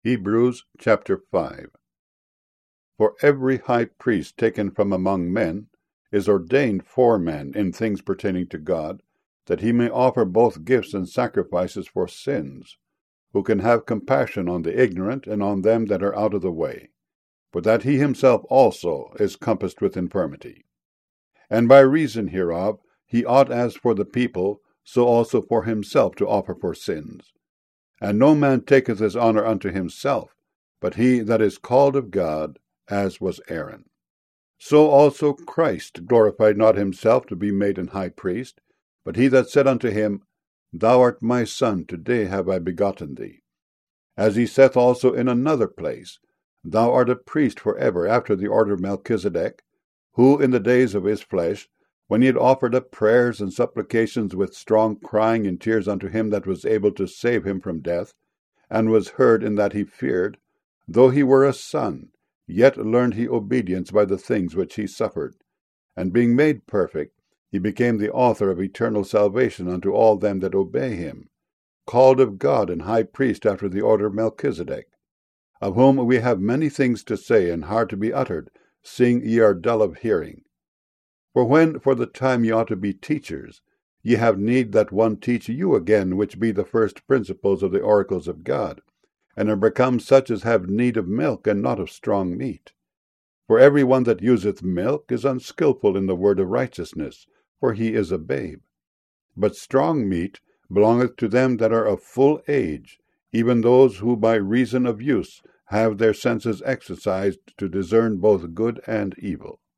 Hebrews chapter 5. For every high priest taken from among men is ordained for men in things pertaining to God, that he may offer both gifts and sacrifices for sins, who can have compassion on the ignorant and on them that are out of the way, for that he himself also is compassed with infirmity. And by reason hereof he ought as for the people, so also for himself to offer for sins. And no man taketh his honour unto himself, but he that is called of God, as was Aaron. So also Christ glorified not himself to be made an high priest, but he that said unto him, Thou art my Son, today have I begotten thee. As he saith also in another place, Thou art a priest for ever after the order of Melchizedek, who in the days of his flesh, when he had offered up prayers and supplications with strong crying and tears unto him that was able to save him from death, and was heard in that he feared, though he were a son, yet learned he obedience by the things which he suffered. And being made perfect, he became the author of eternal salvation unto all them that obey him, called of God and high priest after the order of Melchizedek, of whom we have many things to say and hard to be uttered, seeing ye are dull of hearing. For when for the time ye ought to be teachers, ye have need that one teach you again, which be the first principles of the oracles of God, and are become such as have need of milk, and not of strong meat. For every one that useth milk is unskilful in the word of righteousness, for he is a babe. But strong meat belongeth to them that are of full age, even those who by reason of use have their senses exercised to discern both good and evil.